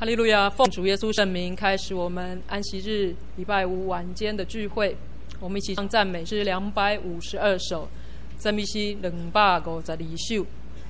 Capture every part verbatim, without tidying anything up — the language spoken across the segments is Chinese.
哈利路亚！奉主耶稣圣名，开始我们安息日礼拜五晚间的聚会。我们一起唱赞美诗两百五十二首，赞美诗两百五十二首。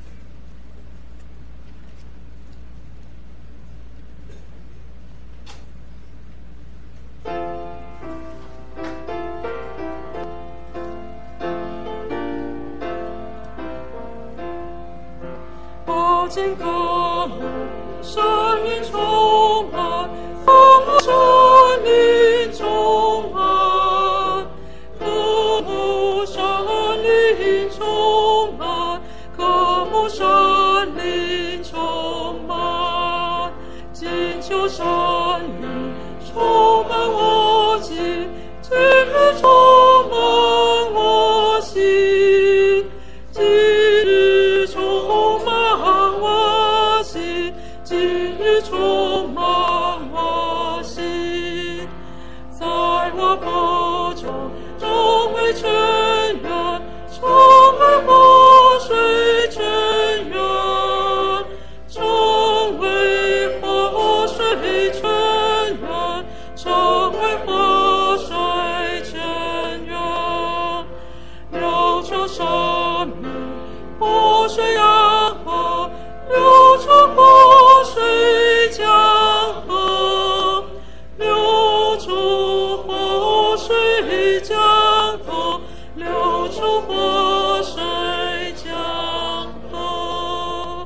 宝剑歌舞，生命充满，歌舞生命充满，歌舞生命充满，歌舞生命充满，金秋生命充满我心，今日充满我心，今日充满我心，今日充满我心，在我腹中成为泉源，成为活水泉源，成为活水泉源，成为活水泉源，流出生命活水江河，流出活水江河，流出活水江河，流出活水江河。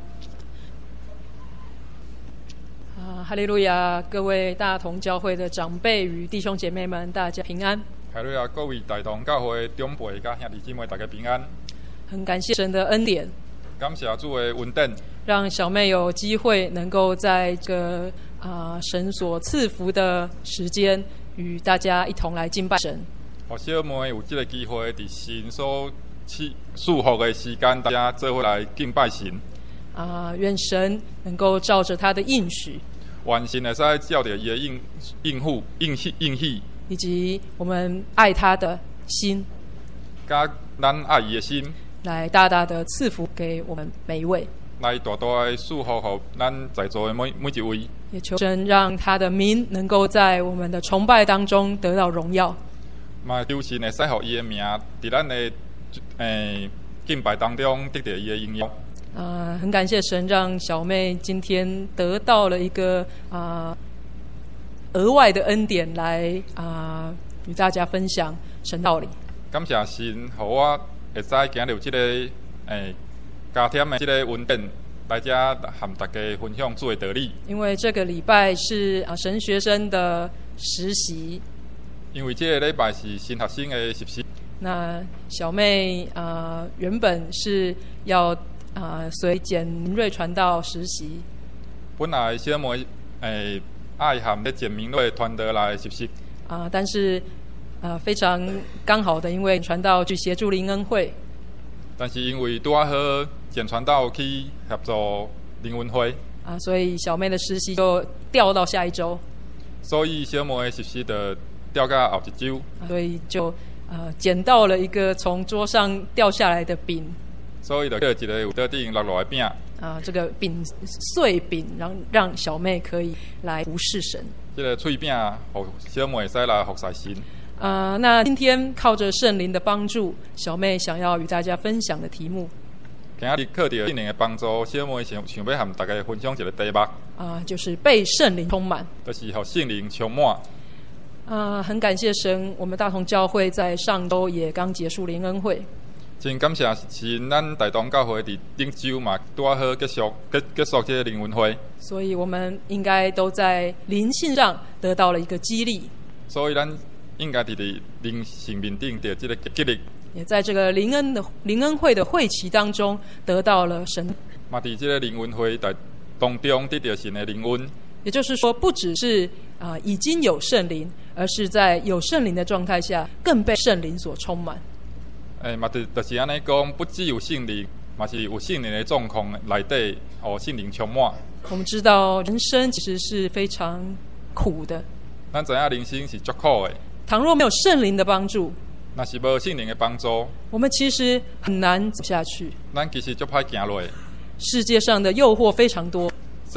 啊，哈利路亚！各位大同教会的长辈与弟兄姐妹们，大家平安。 哈利路亚！各位大同教会长辈甲兄弟姊妹，大家平安。 很感谢神的恩典， 感谢主的恩典， 让小妹有机会能够在这个啊、呃、神所赐福的时间，与大家一同来敬拜神。 让小妹有这个机会，在神所赐祝福的时间，大家做伙来敬拜神。 啊、呃，愿神能够照着他的应许， 愿神会使照着伊的应应付应许应许， 以及我们爱他的心， 甲咱爱伊的心， 来大大的赐福给我们每一位， 来大大的祝福给咱在座的每每一位。 也求神让他的名能够在我们的崇拜当中得到荣耀。 嘛，求神会使予伊的名在咱的诶敬拜当中得到伊的应用。 啊、呃，很感谢神，让小妹今天得到了一个啊、呃、额外的恩典来啊、呃、与大家分享神道理。 感谢神，让我会使今日有这个诶加添的这个恩典，来这和大家分享主的道理。 因为这个礼拜是啊神学生的实习， 因为这个礼拜是新学生的实习。 那小妹啊、呃、原本是要啊、呃、随简明瑞传道实习， 本来小妹诶爱和咧简明瑞团队来实习啊、呃，但是啊、呃、非常刚好的，因为传道去协助灵恩会。 但是因为拄啊好简传道去合作灵恩会啊，所以小妹的实习就调到下一周， 所以小妹的实习就调到后一周， 所以就呃捡到了一个从桌上掉下来的饼， 所以就叫一个有得顶落落的饼啊，这个饼碎饼，让让小妹可以来服侍神。 这个脆饼，让小妹会使来服侍神。 啊、呃，那今天靠着圣灵的帮助，小妹想要与大家分享的题目， 今日靠着圣灵的帮助，小妹想想要和大家分享一个题目，啊、 呃，就是被圣灵充满， 就是和圣灵充满。 啊、呃，很感谢神，我们大同教会在上周也刚结束灵恩会， 真感谢神，咱大同教会伫顶周嘛拄啊好结束结结束这个灵恩会， 所以我们应该都在灵性上得到了一个激励， 所以咱应该伫伫灵性面顶得这个激励， 也在这个灵恩的灵恩会的会期当中得到了神， 嘛伫这个灵恩会在当中得到神的灵恩。 也就是说，不只是啊、呃、已经有圣灵，而是在有圣灵的状态下，更被圣灵所充满。 诶、欸，嘛就就是安尼讲，不只有圣灵，嘛是有圣灵的状况内底，哦，圣灵充满。 我们知道人生其实是非常苦的， 咱知影人生是足苦的。 倘若没有圣灵的帮助， 若是无圣灵的帮助， 我们其实很难走下去。 咱其实足歹行落。 世界上的诱惑非常多， 世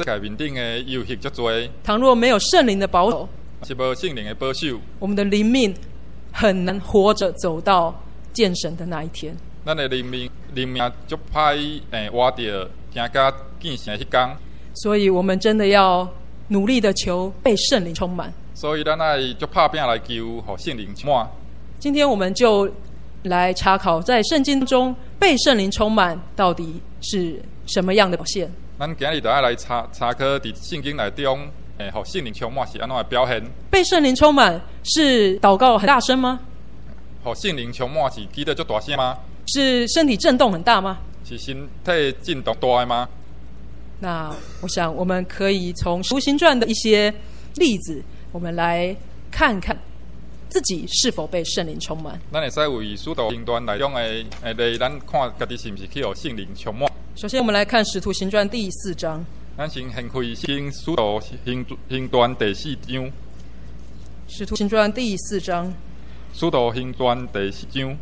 世界面顶的游戏足多， 倘若没有圣灵的保守， 是无圣灵的保守， 我们的灵命很难活着走到见神的那一天。 咱的灵命灵命足歹诶，活着行到见神迄天。 所以我们真的要努力的求被圣灵充满。 所以咱爱足拍拼来求，互圣灵充满。 今天我们就来查考在圣经中被圣灵充满到底是什么样的表现。 咱今日就爱来查查考伫圣经内中，诶，互圣灵充满是安怎的表现？ 被圣灵充满是祷告很大声吗？ 互圣灵充满是记得足大声吗？ 是身体震动很大吗？ 是身体震动大的吗？ 那我想我们可以从《使徒行传》的一些例子，我们来看看自己是否被圣灵充满。 咱会使为使徒行传内中的诶例，咱看家己是毋是去互圣灵充满。 首先，我们来看《使徒行传》第四章。 咱先先开先使徒行行传第四章。《 使徒行传》第四章。 使徒行传第四章。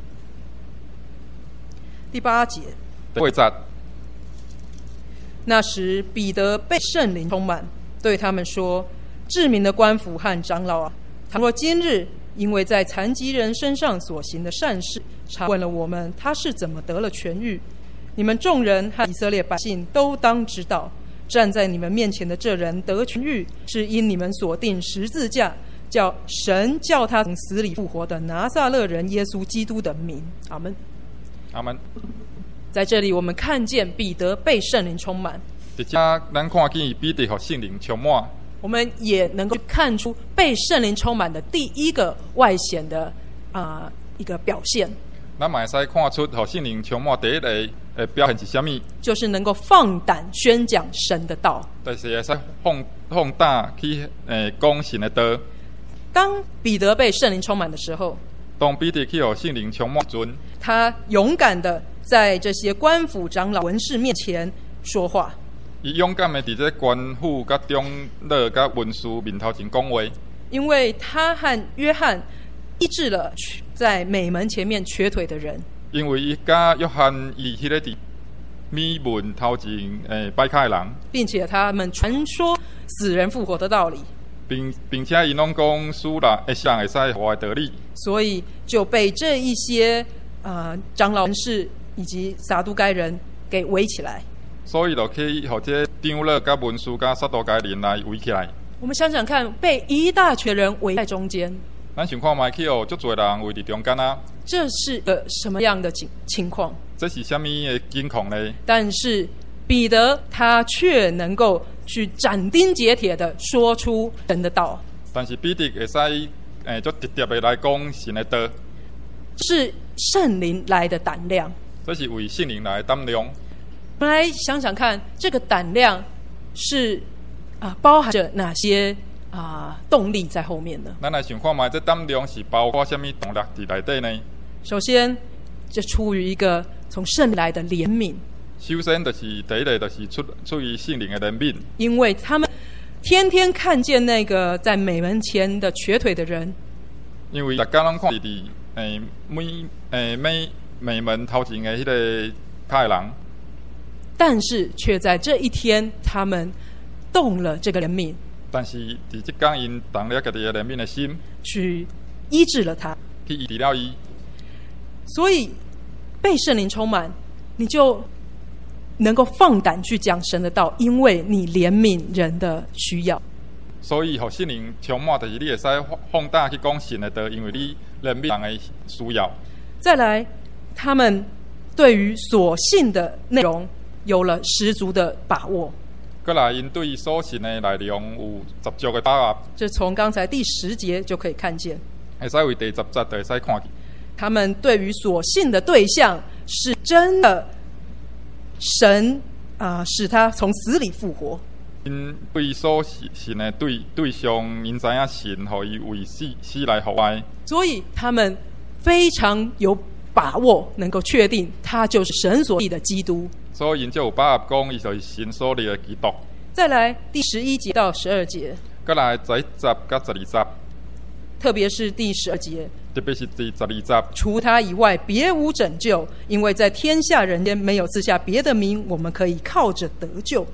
第八节。 第八节。 那时，彼得被圣灵充满，对他们说：“至明的官府和长老啊，倘若今日因为在残疾人身上所行的善事，查问了我们他是怎么得了痊愈，你们众人和以色列百姓都当知道，站在你们面前的这人得痊愈，是因你们所定十字架，叫神叫他从死里复活的拿撒勒人耶稣基督的名。”阿们。 阿们。 在这里，我们看见彼得被圣灵充满。 伫遮，咱看见彼得互圣灵充满。 我们也能够看出被圣灵充满的第一个外显的啊、呃、一个表现。 咱嘛会使看出互圣灵充满第一个诶表现是啥物？ 就是能够放胆宣讲神的道。 但是会使放放胆去诶讲神的道。 当彼得被圣灵充满的时候， 当彼得去互圣灵充满时， 他勇敢的在这些官府长老文士面前说话。 伊勇敢的伫这官府、甲长老、甲文士面头前讲话。 因为他和约翰医治了在美门前面瘸腿的人。 因为伊甲约翰伊迄个伫美门头前诶摆骹的人， 并且他们传说死人复活的道理。 并并且伊拢讲死人诶死人会使活的道理。所以就被这一些啊、呃、长老文士以及撒都该人给围起来。 所以就去互这长老、甲文士、甲撒都该人来围起来。 我们想想看，被一大群人围在中间， 咱想看卖去哦，足多人围伫中间啊。 这是个什么样的情情况？ 这是什么的情况呢？ 但是彼得他却能够去斩钉截铁的说出神的道。 但是彼得会使诶，足直接的来讲神的道。 是圣灵来的胆量。 这是为圣灵来的胆量。 我们来想想看，这个胆量是啊、呃，包含着哪些啊、呃、动力在后面呢？ 咱来想看卖，这胆量是包括什么动力伫内底呢？ 首先，这出于一个从圣灵来的怜悯。 首先，就是第一个，就是出出于圣灵的怜悯。 因为他们天天看见那个在美门前的瘸腿的人。 因为大家拢看伫诶美诶美美门头前的迄个歹人。 但是却在这一天，他们动了这个怜悯。 但是伫即天，因动了家己的怜悯的心， 去医治了他， 去医治了伊。 所以被圣灵充满，你就能够放胆去讲神的道，因为你怜悯人的需要。 所以，互圣灵充满，就是你会使放胆去讲神的道，因为你怜悯人的需要。 再来，他们对于所信的内容有了十足的把握。 再来，因对所信的内容有十足的把握。 这从刚才第十节就可以看见。 会使为第十节就会使看见。 他们对于所信的对象是真的神啊、呃，使他从死里复活。 因对所信的对对象，因知影神互伊为死死来复活。 所以他们非常有把握，能够确定他就是神所立的基督。 所以因就有把握讲，伊就是神所立的基督。 再来第十一节到十二节。 再来十一节到十二节。 特别是第十二节。 特别是第十二节。 除他以外，别无拯救，因为在天下人间没有赐下别的名，我们可以靠着得救。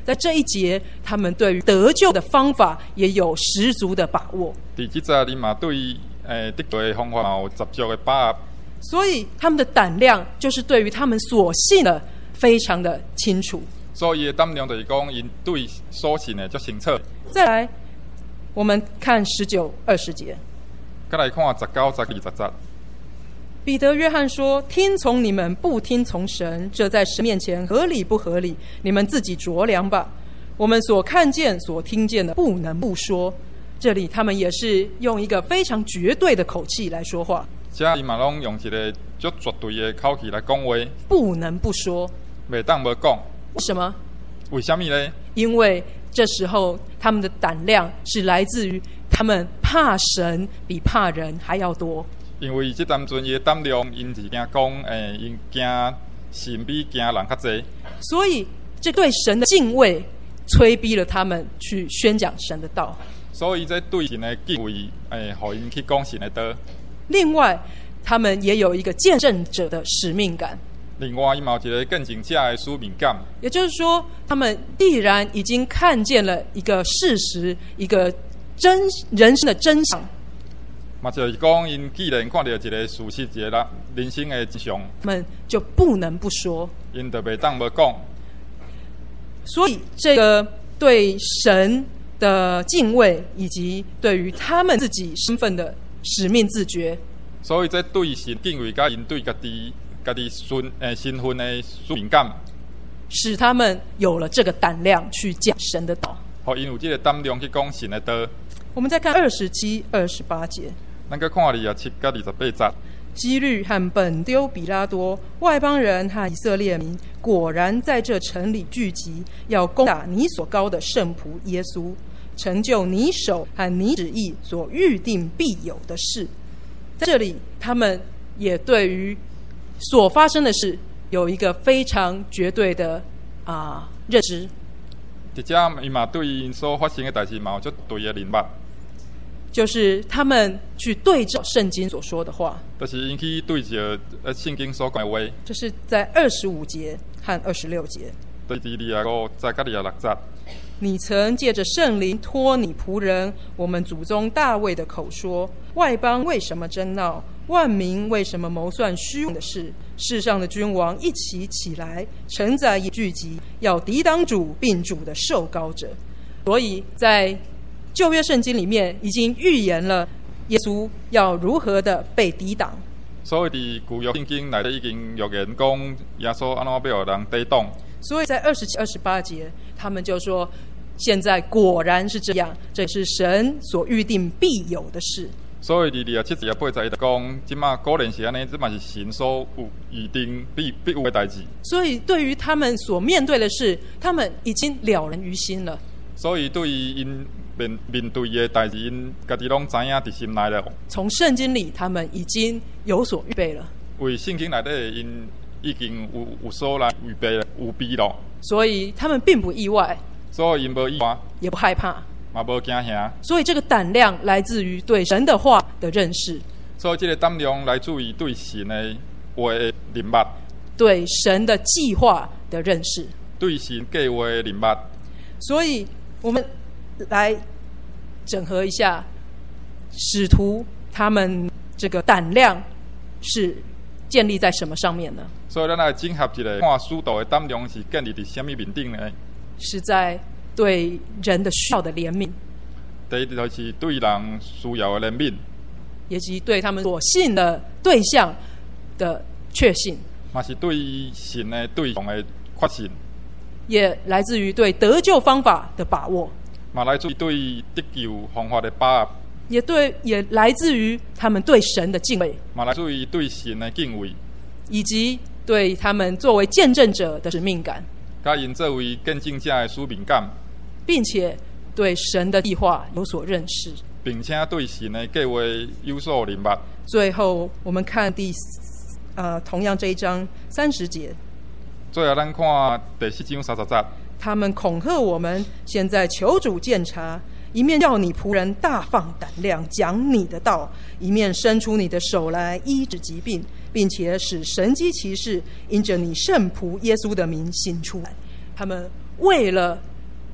在这一节，他们对于得救的方法也有十足的把握。 伫即阵，你嘛对诶得救的方法嘛有十足的把握。 所以他们的胆量，就是对于他们所信的非常的清楚。 所以的胆量就是讲，因对所信的足清楚。 再来，我们看十九、二十节。 再来看十九、十二、十节。 彼得、约翰说：“听从你们，不听从神，这在神面前合理不合理？你们自己酌量吧。我们所看见、所听见的，不能不说。”这里他们也是用一个非常绝对的口气来说话。 这伊嘛拢用一个足绝对的口气来讲话， 不能不说， 袂当无讲。 为什么？ 为什么呢？ 因为这时候他们的胆量是来自于他们怕神比怕人还要多。 因为这当阵伊的胆量，因是惊讲，诶，因惊神比惊人较济。 所以这对神的敬畏，催逼了他们去宣讲神的道。 所以这对神的敬畏，诶，互因去讲神的道。 另外，他们也有一个见证者的使命感。 另外，伊嘛有一个见证者的使命感。也就是说，他们必然已经看见了一个事实，一个真人生的真相。 嘛就是讲，因既然看到一个事实，一个人生的真相， 他们就不能不说， 因就袂当无讲。 所以，这个对神的敬畏，以及对于他们自己身份的使命自觉， 所以这对神敬畏，甲因对家己家己身诶身份的使命感， 使他们有了这个胆量去讲神的道， 互因有这个胆量去讲神的道。 我们再看二十七、二十八节。 咱再看二十七甲二十八节。 基律和本丢比拉多、外邦人和以色列民，果然在这城里聚集，要攻打你所膏的圣仆耶稣，成就你手和你旨意所预定必有的事。在这里，他们也对于所发生的事有一个非常绝对的啊、呃、认知。 伫遮伊嘛对因所发生的代志嘛有足对的明白。 就是他们去对照圣经所说的话， 就是因去对照呃圣经所讲的话。 这是在二十五节和二十六节。 对第二十五节甲二十六节。 你曾借着圣灵托你仆人我们祖宗大卫的口说：外邦为什么争闹？万民为什么谋算虚妄的事？世上的君王一起起来，臣宰也聚集，要抵挡主并主的受膏者。所以在旧约圣经里面已经预言了耶稣要如何的被抵挡。 所以伫旧约圣经内底已经预言讲耶稣安怎要有人抵挡。 所以在二十七、二十八节，他们就说：现在果然是这样，这是神所预定必有的事。 所以伫二十七、二十八节就讲，即马果然是安尼，即马是神所有预定必必有的代志。 所以对于他们所面对的事，他们已经了然于心了。 所以对于因面面对的代志，因家己拢知影伫心内了。 从圣经里，他们已经有所预备了。 为圣经内底，因已经有有所来预备了，有备了。 所以他们并不意外， 所以因无意外， 也不害怕， 嘛无惊吓。 所以这个胆量来自于对神的话的认识。 所以这个胆量来自于对神的话的明白， 对神的计划的认识， 对神计划的明白。 所以我们来整合一下使徒他们这个胆量是建立在什么上面呢？ 所以咱来整合一下，看使徒的胆量是建立在什么面顶呢？ 是在对人的需要的怜悯， 第一就是对人需要的怜悯， 以及对他们所信的对象的确信， 嘛是对神的对象的确信， 也来自于对得救方法的把握， 嘛来自于对得救方法的把握， 也对也来自于他们对神的敬畏， 嘛来自于对神的敬畏， 以及对他们作为见证者的使命感， 甲因作为见证者的使命感， 并且对神的计划有所认识， 并且对神的计划有所明白。 最后，我们看第呃同样这一章三十节。 最后，咱看第四章三十节。 他们恐吓我们，现在求主鉴察，一面叫你仆人大放胆量讲你的道，一面伸出你的手来医治疾病，并且使神迹奇事因着你圣仆耶稣的名行出来。他们为了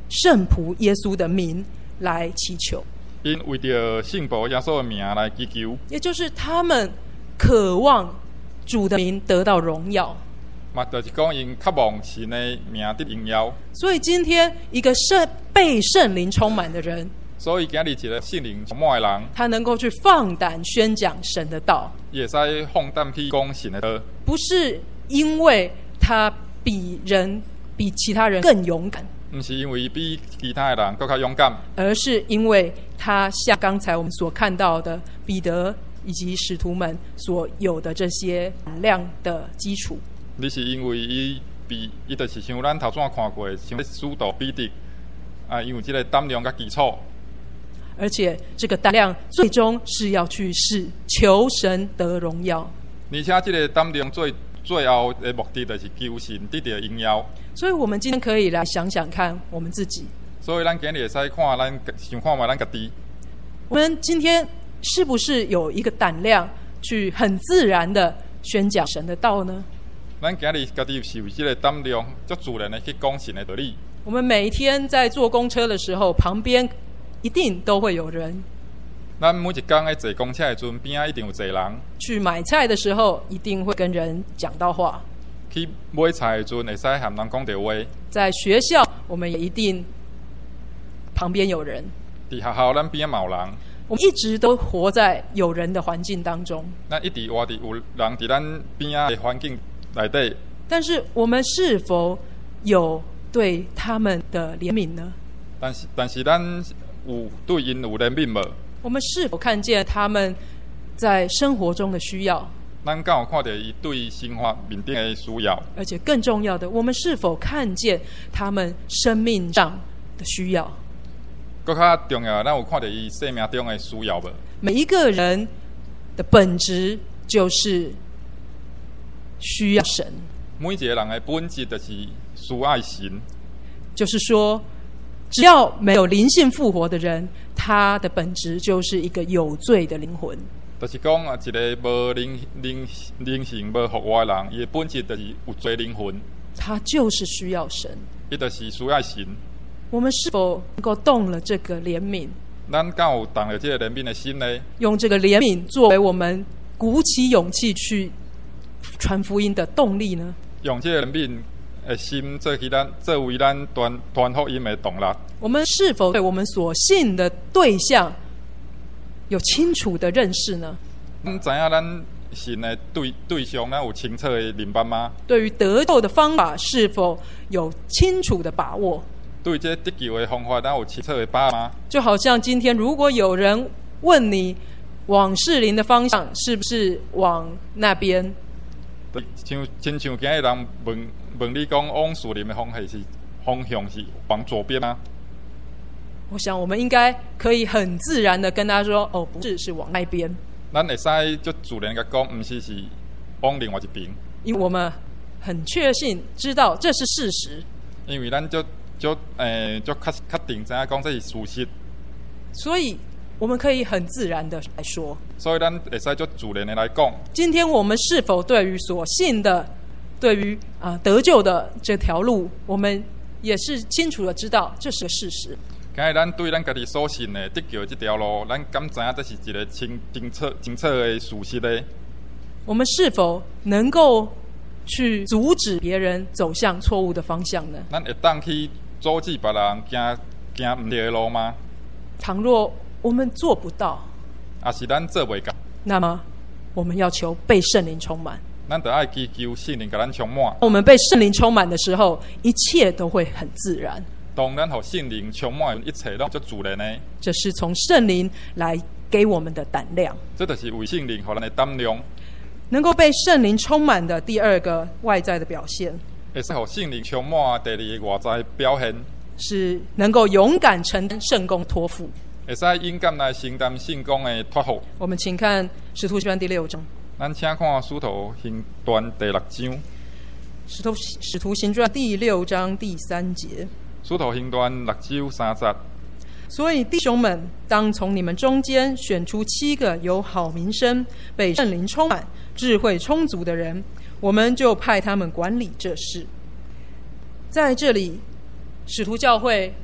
圣仆耶稣的名来祈求， 因为着圣仆耶稣的名来祈求， 也就是他们渴望主的名得到荣耀。 嘛，就是讲因渴望神的名得荣耀。 所以今天一个圣被圣灵充满的人， 所以今日一个圣灵充满的人， 他能够去放胆宣讲神的道， 也会使放胆去讲神的道， 不是因为他比人比其他人更勇敢， 不是因为比其他的人更加勇敢， 而是因为他像刚才我们所看到的彼得以及使徒们所有的这些胆量的基础。 你是因为伊比伊就是像咱头先看过，像使徒彼得啊，因为这个胆量甲基础， 而且这个胆量最终是要去使求神得荣耀。 而且这个胆量最最后的目的就是求神得到荣耀。 所以我们今天可以来想想看我们自己， 所以咱今日会使看咱想看卖咱家己， 我们今天是不是有一个胆量去很自然的宣讲神的道呢？ 咱今日家己是有这个胆量，足自然的去讲神的道理。 我们每天在坐公车的时候，旁边一定都会有人； 咱每一天在坐公车的时阵，边仔一定有一个人； 去买菜的时候，一定会跟人讲到话； 去买菜的时阵，会使和人讲到话； 在学校，我们也一定旁边有人； 伫学校，咱边仔嘛有人。 我们一直都活在有人的环境当中。 咱一直活伫有人伫咱边仔的环境内底， 但是我们是否有对他们的怜悯呢？ 但是但是咱有对因有怜悯无？ 我们是否看见他们在生活中的需要？ 咱敢有看到伊对生活面顶的需要？ 而且更重要的，我们是否看见他们生命上的需要？ 更较重要，咱有看到伊生命中的需要无？ 每一个人的本质就是需要神。 每一个人的本质就是需要神。 就是说，只要没有灵性复活的人，他的本质就是一个有罪的灵魂。 就是讲啊，一个无灵灵灵性无复活的人，伊的本质就是有罪灵魂。 他就是需要神。 伊就是需要神。 我们是否能够动了这个怜悯？ 咱敢有动了这个怜悯的心呢？ 用这个怜悯作为我们鼓起勇气去传福音的动力呢？ 用这个怜悯的心做起咱作为咱传传福音的动力。 我们是否对我们所信的对象有清楚的认识呢？ 咱知影咱信的对对象，咱有清楚的明白吗？ 对于得救的方法是否有清楚的把握？ 对这得救的方法，咱有清楚的把握吗？ 就好像今天，如果有人问你往士林的方向是不是往那边？ 像亲像今日人问问你讲往士林的方向是方向是往左边吗？ 我想我们应该可以很自然的跟他说：“哦，不是，是往那边。” 咱会使就自然的讲，不是是往另外一边， 因为我们很确信知道这是事实。 因为咱就就诶就确确定知影讲这是事实， 所以我们可以很自然的来说。 所以咱会使就自然的来讲。 今天我们是否对于所信的，对于啊、呃、得救的这条路，我们也是清楚的知道这是个事实。 今日咱对咱家己所信的得救这条路，咱敢知影这是一个清清楚清楚的事实呢？ 我们是否能够去阻止别人走向错误的方向呢？ 咱会当去阻止别人行行唔对的路吗？ 倘若我们做不到， 也是咱做袂到， 那么我们要求被圣灵充满。 咱就爱祈求圣灵甲咱充满。 我们被圣灵充满的时候，一切都会很自然。 当咱互圣灵充满，一切都就自然的。 这是从圣灵来给我们的胆量。 这就是为圣灵互咱的胆量。 能够被圣灵充满的第二个外在的表现， 会使互圣灵充满第二个外在表现， 是能够勇敢承担圣工托付。 会使勇敢来承担圣工的托付。 我们请看《使徒行传》第六章。 咱请看《使徒行传》第六章，《 使徒使徒行传》第六章第三节。 《使徒行传》六章三节。 所以弟兄们，当从你们中间选出七个有好名声、被圣灵充满、智慧充足的人，我们就派他们管理这事。在这里，使徒教会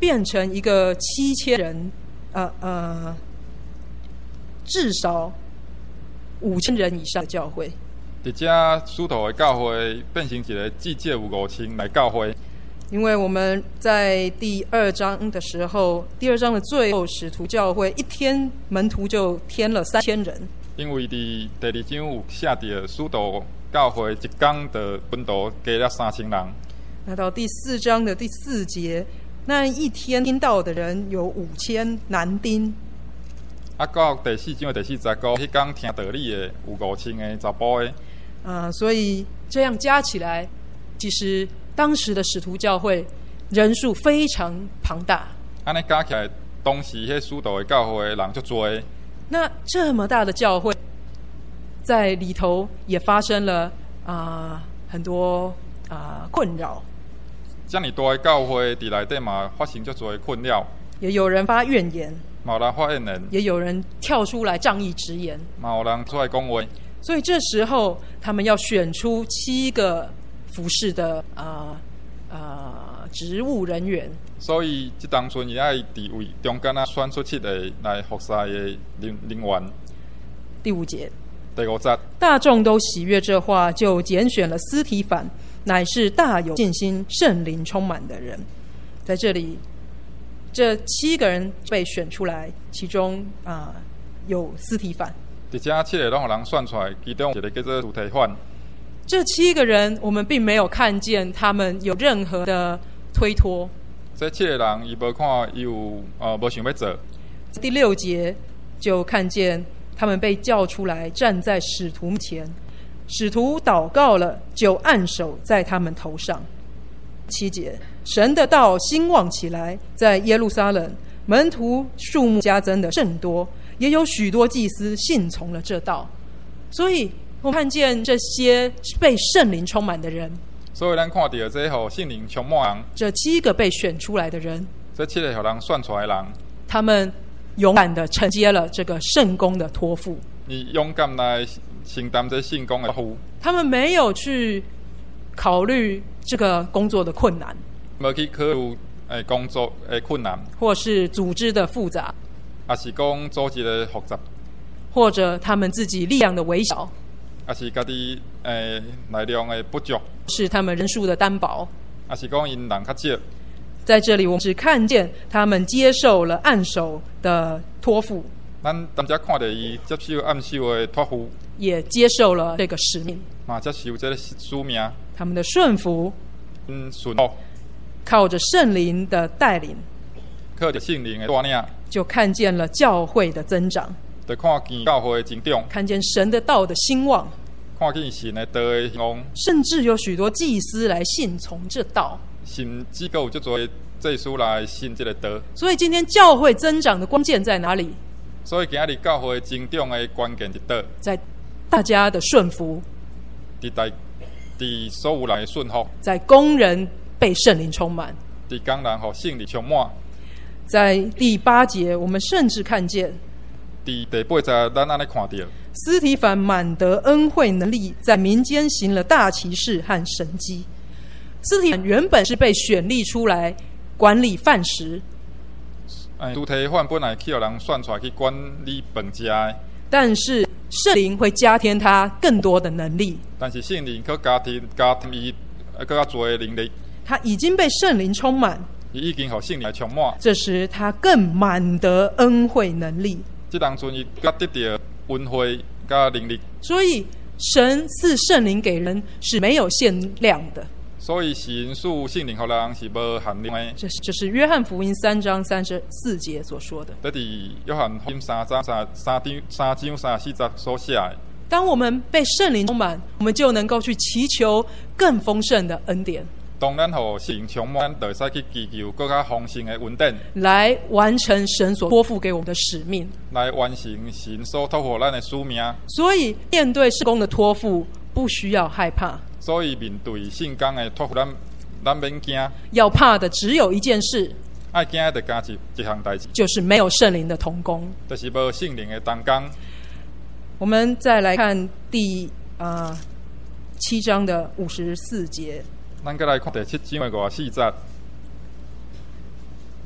变成一个七千人，呃呃，至少五千人以上的教会。 伫遮使徒的教会变成一个至少有五千来教会。 因为我们在第二章的时候，第二章的最后，使徒教会一天门徒就添了三千人。 因为伫第二章有写着使徒教会一天的门徒加了三千人。 那到第四章的第四节，那一天听到的人有五千男丁。 啊，到第四章的第四节讲，迄天听道理的有五千个查甫的。 啊、呃，所以这样加起来，其实当时的使徒教会人数非常庞大。 安尼加起来，当时迄使徒的教会的人足多。 那这么大的教会，在里头也发生了啊、呃、很多啊、呃、困扰。 这么大的教会伫内底嘛发生足多困扰， 也有人发怨言， 嘛有人发怨言， 也有人跳出来仗义直言， 嘛有人出来讲话。 所以这时候，他们要选出七个服侍的啊啊、呃呃、职务人员。 所以，这当阵也爱伫位中间啊选出七个来服侍的人人员。 第五节， 第五节， 大众都喜悦这话，就拣选了司提反，乃是大有信心、圣灵充满的人。在这里，这七个人被选出来，其中啊、呃、有司提反。 伫遮七个拢有人选出来，其中一个叫做司提反。 这七个人，我们并没有看见他们有任何的推脱。 这七个人，伊无看伊有呃无想要做。 第六节就看见他们被叫出来，站在使徒面前。使徒祷告了，就按手在他们头上。七节，神的道兴旺起来，在耶路撒冷，门徒数目加增的甚多。也有许多祭司信从了这道，所以我看见这些被圣灵充满的人。 所以咱看到这互圣灵充满人， 这七个被选出来的人， 这七个互人选出来的人， 他们勇敢地承接了这个圣工的托付。 你勇敢来承担这圣工的托付。 他们没有去考虑这个工作的困难， 无去考虑诶工作的困难， 或是组织的复杂。 也是讲组织的复杂， 或者他们自己力量的微小， 也是家己诶力量的不足， 是他们人数的单薄， 也是讲因人较少。 在这里，我们只看见他们接受了按手的托付， 咱当遮看到伊接受按手的托付， 也接受了这个使命， 嘛接受这个使命。 他们的顺服， 嗯，顺服， 靠着圣灵的带领， 靠着圣灵的带领， 就看见了教会的增长， 就看见教会的增长， 看见神的道的兴旺， 看见神的道的兴旺， 甚至有许多祭司来信从这道， 甚至有足多祭司来信这个道。 所以今天教会增长的关键在哪里？ 所以今日教会增长的关键在倒？ 在大家的顺服， 伫大伫所有人的顺服， 在工人被圣灵充满， 伫工人互圣灵充满。 在第八节，我们甚至看见， 伫第八节，咱安尼看到， 司提反满得恩惠能力，在民间行了大奇事和神迹。司提反原本是被选立出来管理饭食， 哎，司提反本来去互人选出来去管理饭食的， 但是圣灵会加添他更多的能力。 但是圣灵佮加添加添伊更较多的能力， 他已经被圣灵充满， 伊已经互圣灵来充满。 这时他更满得恩惠能力。 这当阵伊佮得到恩惠佮能力， 所以神赐圣灵给人是没有限量的。 所以神赐圣灵互人是无限量的。 这是这是约翰福音三章三十四节所说的。 这伫约翰福音三章三三章三章三十四节所写的。 当我们被圣灵充满，我们就能够去祈求更丰盛的恩典。 当咱互圣灵充满，就使去祈求更加丰盛的恩典， 来完成神所托付给我们的使命， 来完成神所托付咱的使命。 所以面对事工的托付，不需要害怕。 所以面对圣工的托付，咱咱免惊。 要怕的只有一件事， 爱惊的加一一项代志， 就是没有圣灵的同工， 就是无圣灵的同工。 我们再来看第啊、呃、七章的五十四节。 咱再来看第七章的五十四节。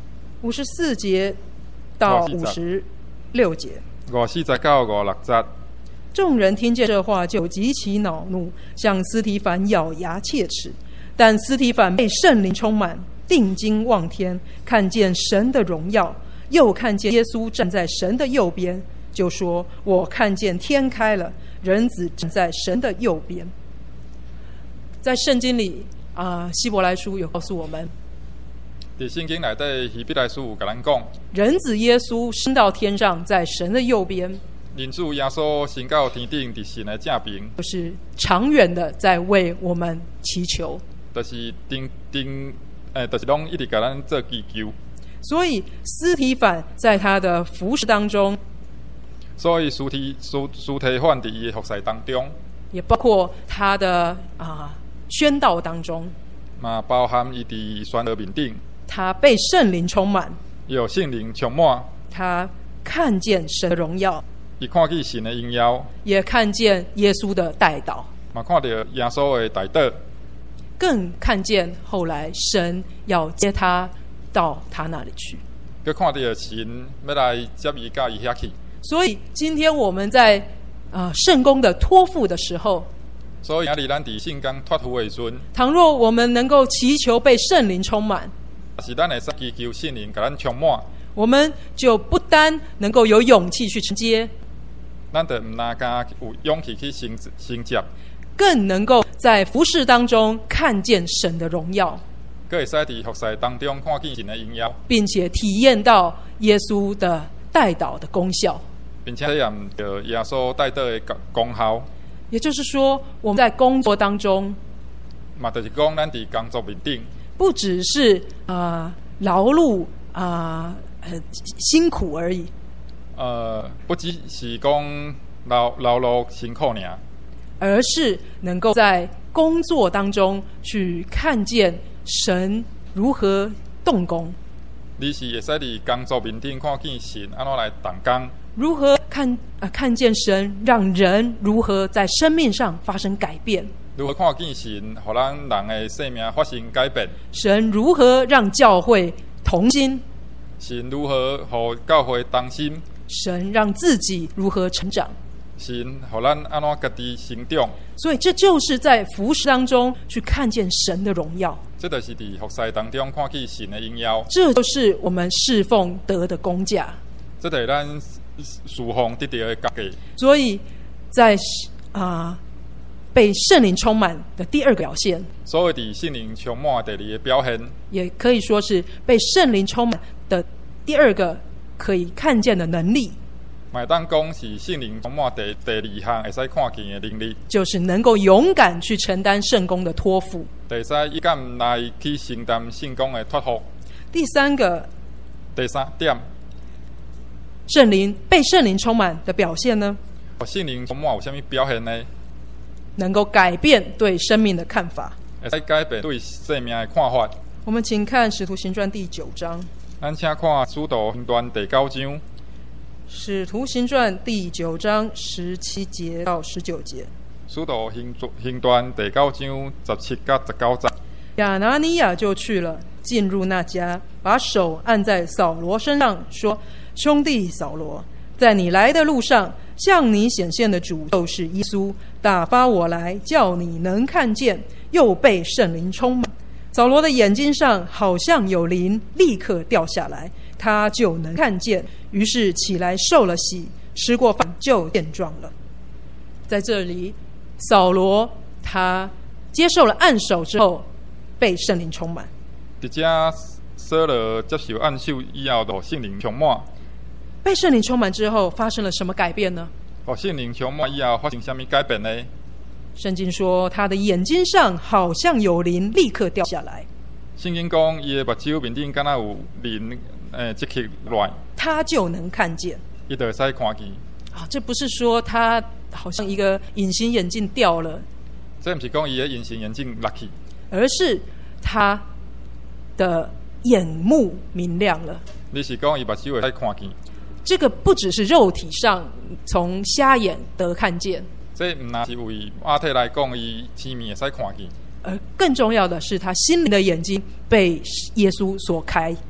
五十四节到五十六节。 五四十到五六节。 众人听见这话，就极其恼怒，向司提反咬牙切齿。但司提反被圣灵充满，定睛望天，看见神的荣耀，又看见耶稣站在神的右边，就说：我看见天开了，人子站在神的右边。在圣经里啊、呃，希伯来书有告诉我们， 在圣经内底，希伯来书有甲咱讲， 人子耶稣升到天上，在神的右边。 人子耶稣升到天顶，伫神的正边， 就是长远的在为我们祈求， 就是定定，诶，就是拢一直甲咱做祈求。 所以司提反在他的服事当中， 所以司提司司提反伫伊的服事当中， 也包括他的啊、呃、宣道当中， 嘛包含伊伫宣道面顶， 他被圣灵充满， 有圣灵充满， 他看见神的荣耀。 伊看见神的荣耀， 也看见耶稣的代祷， 嘛看到耶稣的代祷， 更看见后来神要接他到他那里去， 佮看到神要来接伊到伊遐去。 所以今天我们在啊圣工的托付的时候， 所以今日咱伫圣工托付的时阵， 倘若我们能够祈求被圣灵充满， 是咱会使祈求圣灵甲咱充满， 我们就不单能够有勇气去承接。 咱就唔单敢有勇气去承承接， 更能够在服事当中看见神的荣耀， 佮会使伫服事当中看见神的荣耀， 并且体验到耶稣的代祷的功效， 并且体验到耶稣代祷的功效。 也就是说，我们在工作当中， 嘛，就是讲咱伫工作面顶， 不只是啊劳碌啊很辛苦而已。 呃，不只是讲劳劳碌辛苦尔， 而是能够在工作当中去看见神如何动工。 你是会使伫工作面顶看见神安怎来动工， 如何看啊看见神让人如何在生命上发生改变， 如何看见神，互咱人的生命发生改变， 神如何让教会同心， 神如何互教会同心， 神让自己如何成长， 神互咱安怎家己成长。 所以这就是在服事当中去看见神的荣耀， 这就是伫服事当中看见神的荣耀， 这就是我们侍奉得的工价， 这就是咱侍奉得到的价格。 所以在啊、呃、被圣灵充满的第二个表现， 所以伫圣灵充满第二个表现， 也可以说是被圣灵充满的第二个可以看见的能力， 嘛当讲是圣灵充满第第二项会使看见的能力， 就是能够勇敢去承担圣工的托付。 会使勇敢来去承担圣工的托付。 第三个， 第三点， 圣灵被圣灵充满的表现呢？ 圣灵充满有啥物表现呢？ 能够改变对生命的看法， 会使改变对生命的看法。 我们请看《使徒行传》第九章。 咱请看《使徒行传》第九章，《 使徒行传》第九章十七节到十九节。 《使徒行行传》第九章十七到十九节。 亚拿尼亚就去了，进入那家，把手按在扫罗身上，说：“兄弟扫罗，在你来的路上，向你显现的主就是耶稣，打发我来，叫你能看见，又被圣灵充满。”扫罗的眼睛上好像有灵，立刻掉下来，他就能看见，于是起来受了洗，吃过饭就健壮了。在这里，扫罗他接受了按手之后，被圣灵充满。 伫遮扫罗接受按手以后，就圣灵充满。 被圣灵充满之后，发生了什么改变呢？ 互圣灵充满以后，发生什么改变呢？ 圣经说，他的眼睛上好像有灵，立刻掉下来。 圣经讲，伊的目睭面顶敢若有灵，诶，即刻来， 他就能看见。 伊就会使看见。 啊，这不是说他好像一个隐形眼镜掉了， 这不是讲伊的隐形眼镜落去， 而是他的眼目明亮了。 你是讲伊目睭会使看见？ 这个不只是肉体上从瞎眼得看见， 这唔那是为肉体来讲，伊生命会使看见。 而更重要的是，他心灵的眼睛被耶稣所开。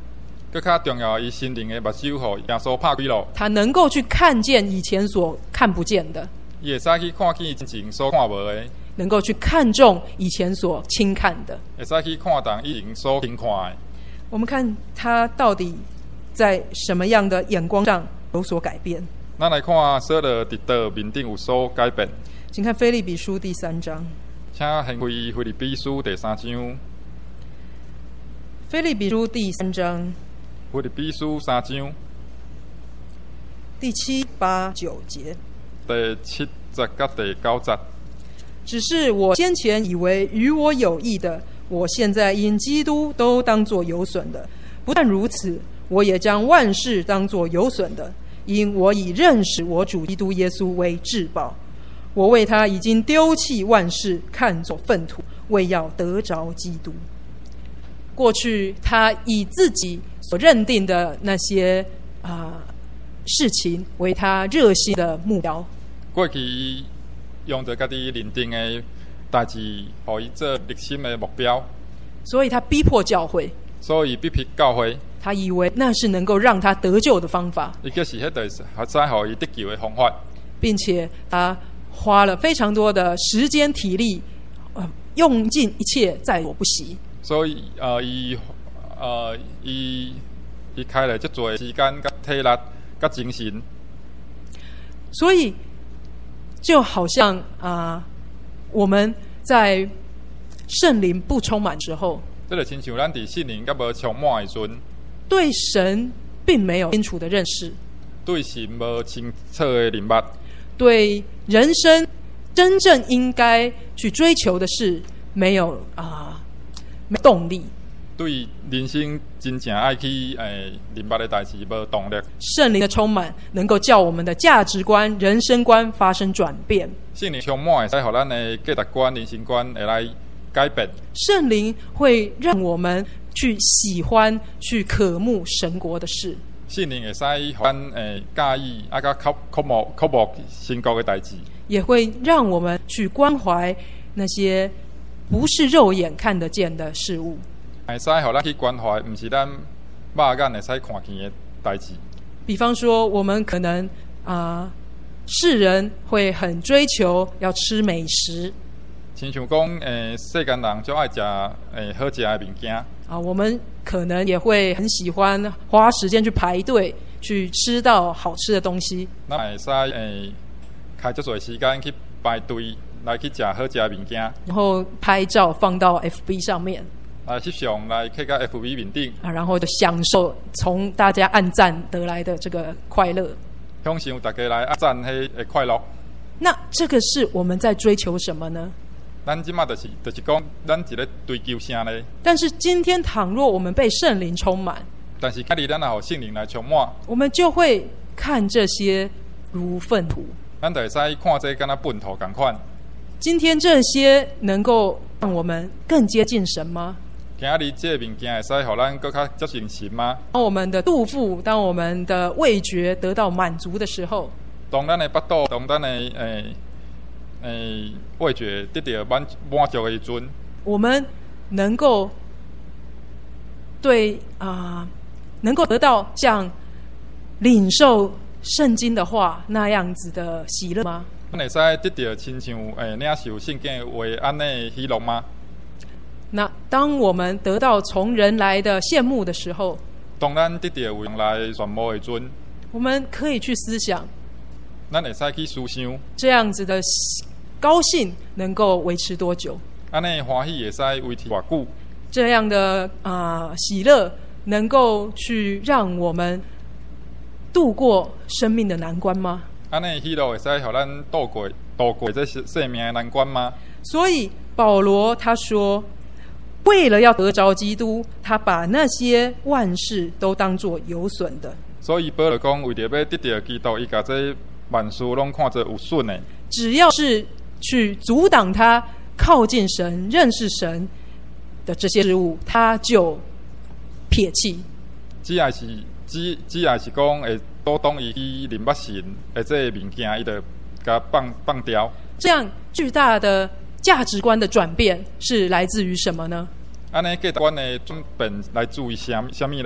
更较重要，伊心灵的目睭，互耶稣拍开咯。 他能够去看见以前所看不见的， 伊会使去看见真正所看无的， 能够去看重以前所轻看的， 会使去看重以前所轻看的。 我们看他到底在什么样的眼光上有所改变。 咱来看说了伫倒面顶有所改变。 请看腓立比书第三章。 请掀开腓立比书第三章。 腓立比书第三章。 腓立比书三章。 第七、八、九节。 第七节甲第九节。 只是我先前以为与我有益的，我现在因基督都当作有损的。不但如此，我也将万事当作有损的，因我以认识我主基督耶稣为至宝。我为他已经丢弃万事，看作粪土，为要得着基督。过去他以自己所认定的那些啊、呃、事情为他热心的目标。 过去用着家己认定的代志，互伊做热心的目标， 所以他逼迫教会， 所以逼迫教会。 他以为那是能够让他得救的方法， 伊就是迄个会使互伊得救的方法， 并且他花了非常多的时间体力，呃，用尽一切在我不惜。 所以呃，伊呃伊伊开了足多时间、甲体力、甲精神。 所以就好像啊、呃，我们在圣灵不充满之后， 这就亲像咱伫圣灵甲无充满的时阵， 对神并没有清楚的认识， 对神无清楚的认捌，对人生真正应该去追求的事没有啊、呃，没动力。 对人生真正爱去诶认捌的代志无动力。 圣灵的充满能够叫我们的价值观、人生观发生转变。 圣灵充满会使互咱的价值观、人生观会来改变。 圣灵会让我们去喜欢、去渴慕神国的事。 圣灵会使互咱诶介意啊，甲渴渴慕渴慕神国的代志， 也会让我们去关怀那些不是肉眼看得见的事物。 会使互咱去关怀，毋是咱肉眼会使看见的代志。 比方说，我们可能啊、呃，世人会很追求要吃美食， 亲像讲，诶，世间人就爱食诶好食的物件啊，我们可能也会很喜欢花时间去排队，去吃到好吃的东西。 咱会使诶开足多时间去排队来去食好食的物件， 然后拍照放到 F B 上面。 来翕相，来贴到 F B 面顶啊，然后就享受从大家按赞得来的这个快乐， 享受大家来按赞迄个快乐。 那这个是我们在追求什么呢？ 咱即马就是就是讲，咱一咧追求啥呢？ 但是今天倘若我们被圣灵充满， 但是今日咱也互圣灵来充满， 我们就会看这些如粪土。 咱就会使看这敢若粪土同款。 今天这些能够让我们更接近神吗？ 今日这个物件会使互咱更较接近神吗？ 当我们的肚腹，当我们的味觉得到满足的时候， 当咱的腹肚，当咱的诶诶味觉得到满满足的时阵， 我们能够对啊、呃，能够得到像领受圣经的话那样子的喜乐吗？ 咱会使得到亲像诶领受圣经的话安尼的喜乐吗？ 那当我们得到从人来的羡慕的时候， 当咱得到有人来羡慕的时阵， 我们可以去思想， 咱会使去思想， 这样子的高兴能够维持多久？ 安尼欢喜会使维持偌久？ 这样的啊、呃、喜乐能够去让我们度过生命的难关吗？ 安尼喜乐会使互咱度过度过这生命的难关吗？ 所以保罗他说，为了要得着基督，他把那些万事都当作有损的。 所以保罗讲，为着要得到基督，伊把这万事拢看作有损的。 只要是去阻挡他靠近神、认识神的这些事物，他就撇弃。 只要是只只要是讲会阻挡伊去认捌神的这个物件，伊就甲放放掉。 这样巨大的价值观的转变是来自于什么呢？ 安尼价值观的转变来自于什什么呢？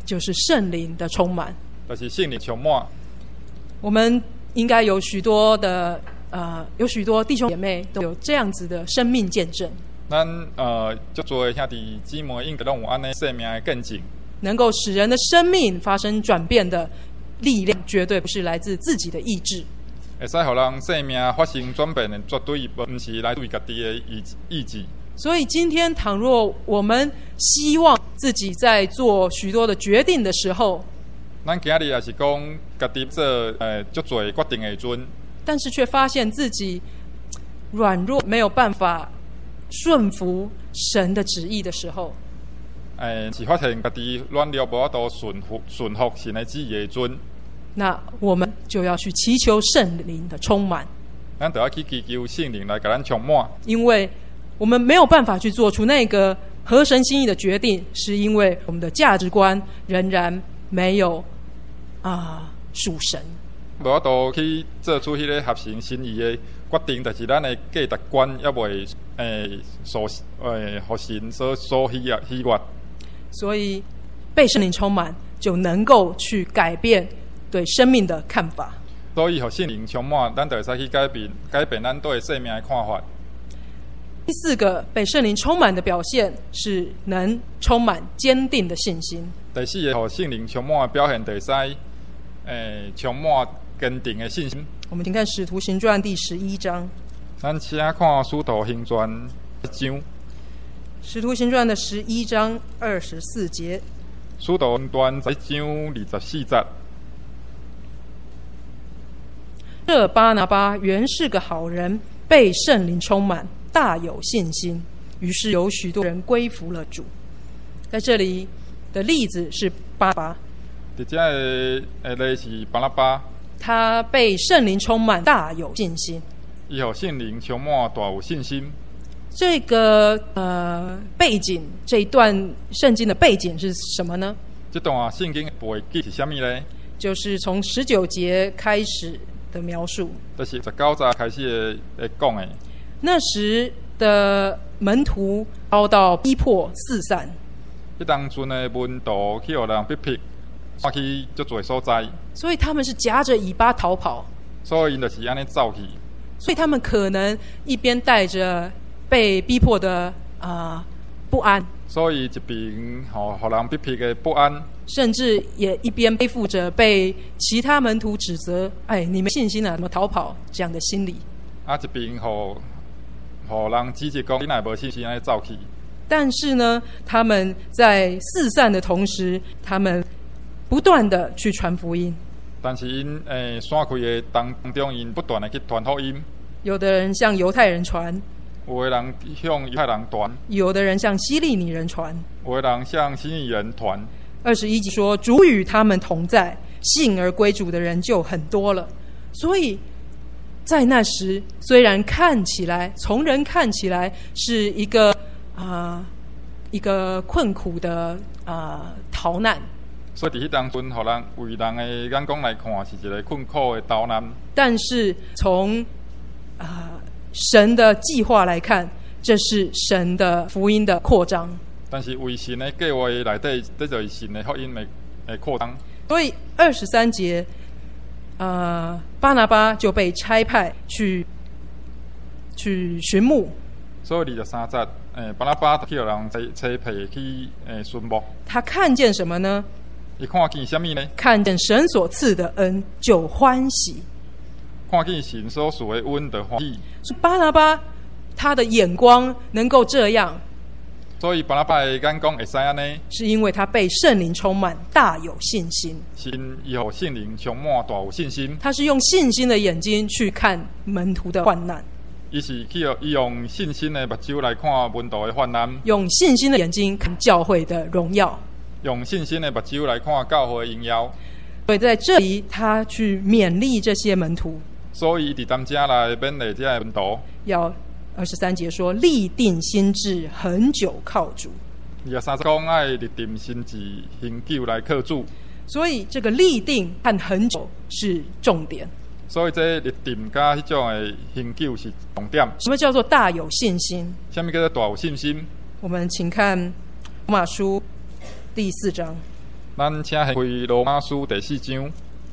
就是圣灵的充满。 就是圣灵充满。 我们应该有许多的呃，有许多弟兄姐妹都有这样子的生命见证。 咱呃，足多兄弟姊妹应该拢有安尼生命的见证， 能够使人的生命发生转变的力量，绝对不是来自自己的意志。 会使互人生命发生转变的，绝对不是来自于家己的意意志。 所以今天，倘若我们希望自己在做许多的决定的时候， 咱今日也是讲家己做呃足多决定的时阵， 但是却发现自己软弱，没有办法顺服神的旨意的时候， 诶、呃，是发现家己软弱，无法度顺服顺服神的旨意的时阵， 那我们就要去祈求圣灵的充满。 咱就要去祈求圣灵来给咱充满， 因为我们没有办法去做出那个合神心意的决定，是因为我们的价值观仍然没有啊属神。 无法度去做出迄个合神心意的决定，但是咱的价值观也未诶所诶互神所所喜啊喜悦。 所以被圣灵充满，就能够去改变对生命的看法。 所以，互圣灵充满，咱就会使去改变改变咱对生命的看法。 第四个被圣灵充满的表现是能充满坚定的信心。 第四个，互圣灵充满的表现，就会使诶充满坚定的信心。 我们请看《使徒行传》第十一章。 咱请看《使徒行传》一章，《 使徒行传》的十一章二十四节，《 使徒行传》一章二十四节。 这巴拿巴原是个好人，被圣灵充满，大有信心，于是有许多人归服了主。在这里的例子是巴拿巴， 伫这个诶例是巴拿巴， 他被圣灵充满，大有信心。 伊互圣灵充满，大有信心。 这个呃背景，这一段圣经的背景是什么呢？ 这段圣经的背景是什么呢？ 就是从十九节开始的描述， 就是十九节开始诶讲的。 那时的门徒遭到逼迫四散， 迄当阵的门徒去互人逼迫，散去足侪所在， 所以他们是夹着尾巴逃跑。 所以因就是安尼走去。 所以他们可能一边带着被逼迫的啊、呃、不安， 所以一边互互人逼迫的不安， 甚至也一边背负着被其他门徒指责，哎，你们信心啊，怎么逃跑这样的心理。 啊，一边互互人指责讲你若无信心安尼走去。 但是呢，他们在四散的同时，他们不断的去传福音。 但是因诶散开的当中，因不断的去传福音。 有的人向犹太人传， 有的人向犹太人传， 有的人向希利尼人传， 有的人向希利尼人传。 二十一节说，主与他们同在，信而归主的人就很多了。所以在那时，虽然看起来从人看起来是一个啊、呃、一个困苦的啊、呃、逃难， 所以伫迄当阵，互人为人的眼光来看，是一个困苦的逃难。 但是从啊、呃、神的计划来看，这是神的福音的扩张。 但是为神的计划内底，这就是神的福音的的扩张。 所以二十三节，呃，巴拿巴就被差派去去寻牧。 所以二十三节，诶，巴拿巴去互人差差派去诶寻牧。 他看见什么呢？ 伊看见什么呢？ 看见神所赐的恩，就欢喜。 看见神所赐的恩，就欢喜。 所以巴拿巴他的眼光能够这样， 所以巴拿巴的眼光会使安尼， 是因为他被圣灵充满，大有信心。 神伊互圣灵充满，大有信心。 他是用信心的眼睛去看门徒的患难， 伊是去伊用信心的目睭来看门徒的患难， 用信心的眼睛看教会的荣耀， 用信心的目睭来看教会的荣耀。 所以在这里，他去勉励这些门徒。 所以伫当家来勉励这些门徒。 要二十三节说，立定心志，恒久靠主。 二十三节讲爱立定心志，恒久来靠主。 所以这个立定和恒久是重点。 所以这立定加迄种的恒久是重点。 什么叫做大有信心？ 什么叫做大有信心？ 我们请看罗马书第四章。 咱请开罗马书第四章。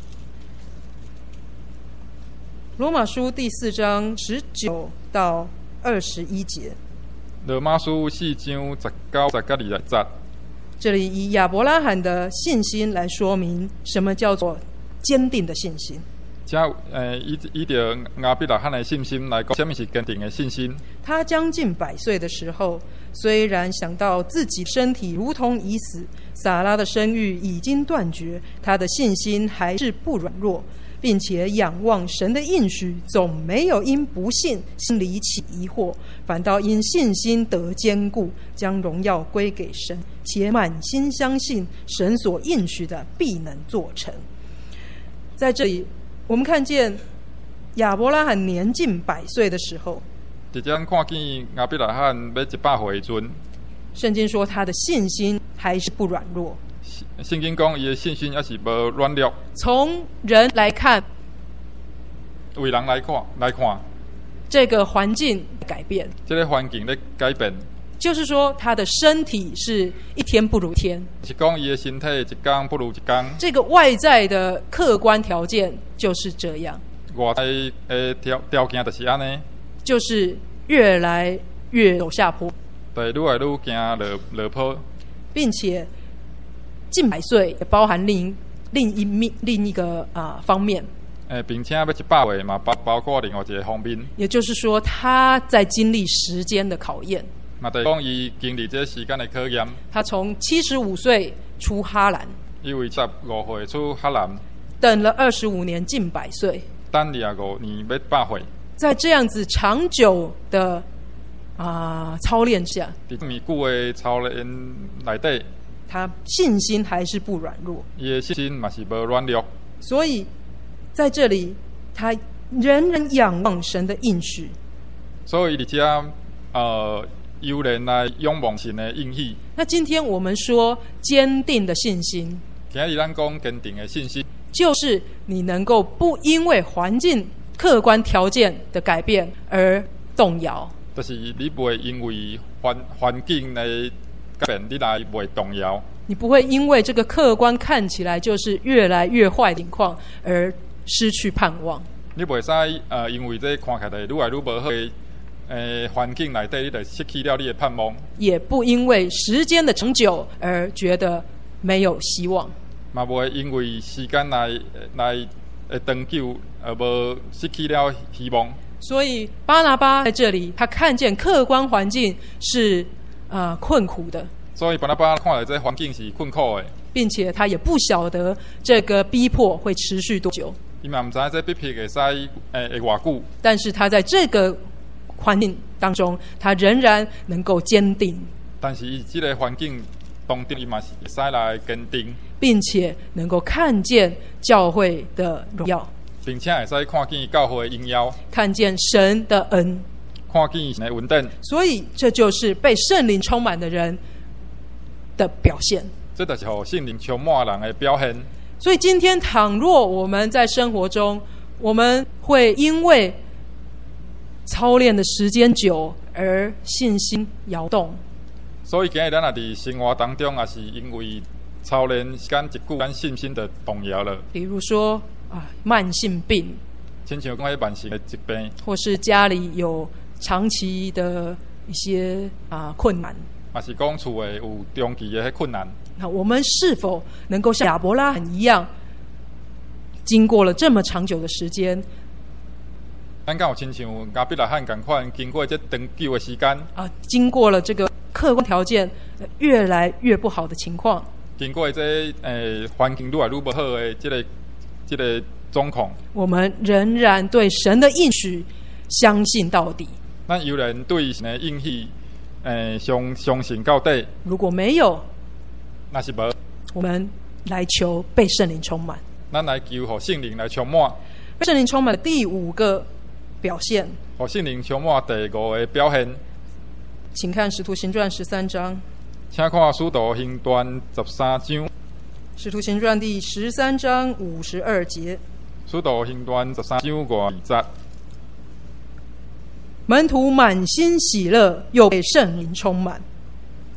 罗马书第四章十九到二十一节。 罗马书四章十九、十到二十节。 这里以亚伯拉罕的信心来说明什么叫做坚定的信心。 这呃，以以着亚伯拉罕的信心来讲，什么是坚定的信心？ 他将近百岁的时候，虽然想到自己身体如同已死，撒拉的生育已经断绝，他的信心还是不软弱，并且仰望神的应许，总没有因不信心里起疑惑，反倒因信心得坚固，将荣耀归给神，且满心相信神所应许的必能做成。在这里我们看见亚伯拉罕年近百岁的时候， 直接看见亚伯拉罕要一百岁的时阵， 圣经说他的信心还是不软弱。 圣经讲伊的信心也是无软弱。 从人来看， 为人来看来看， 这个环境改变， 这个环境咧改变， 就是说他的身体是一天不如一天， 是讲伊的身体一天不如一天。 这个外在的客观条件就是这样， 外在的条条件就是安尼， 就是越来越走下坡， 对，愈来愈行落落坡， 并且近百岁也包含另另一面另一个啊、呃、方面。 诶，并且要一百岁嘛，包包括另外一个方面， 也就是说，他在经历时间的考验。 嘛，就是讲伊经历这时间的考验。 他从七十五岁出哈兰， 因为十五岁出哈兰， 等了二十五年，近百岁， 等二十五年要百岁。 在这样子长久的啊、呃、操练下， 伫这么久的操练内底， 他信心还是不软弱， 伊的信心嘛是无软弱。 所以在这里，他仍然仰望神的应许。 所以伫遮呃，犹然来仰望神的应许。 那今天我们说坚定的信心， 今日咱讲坚定的信心， 就是你能够不因为环境客观条件的改变而动摇， 就是你不会因为环环境的改变，你来不会动摇。 你不会因为这个客观看起来就是越来越坏的情况而失去盼望。 你袂使呃，因为这看起来愈来愈无好的呃环境内底，你就失去了你的盼望。 也不因为时间的长久而觉得没有希望。 嘛不会因为时间来来呃长久而无失去了希望。 所以巴拿巴在这里，他看见客观环境是呃困苦的。 所以巴拿巴看到这环境是困苦的， 并且他也不晓得这个逼迫会持续多久。 伊嘛唔知这逼迫会使诶会偌久。 但是他在这个环境当中，他仍然能够坚定。 但是伊这个环境当中，伊嘛是会使来坚定， 并且能够看见教会的荣耀， 并且会使看见教会的荣耀， 看见神的恩， 看见神的恩典。 所以这就是被圣灵充满的人的表现。 这就是互圣灵充满人的表现。 所以今天，倘若我们在生活中，我们会因为操练的时间久而信心摇动。 所以今日咱也伫生活当中，也是因为操练时间一久，咱信心就动摇了。 比如说啊，慢性病， 亲像讲迄慢性的疾病， 或是家里有长期的一些啊困难， 也是讲厝诶有长期的困难。 那我们是否能够像亚伯拉罕一样，经过了这么长久的时间， 咱敢有亲像亚伯拉罕同款，经过这长久的时间啊，经过了这个客观条件越来越不好的情况， 经过这诶环境愈来愈不好的这个这个状况， 我们仍然对神的应许相信到底。 咱有人对神的应许诶相相信到底。 如果没有， 那是无， 我们来求被圣灵充满。 咱来求互圣灵来充满。 被圣灵充满的第五个表现， 互圣灵充满第五个表现。 请看《使徒行传》十三章。 请看《使徒行传》十三章。《 使徒行传》第十三章五十二节。 《使徒行传》十三章五二节。 门徒满心喜乐，又被圣灵充满。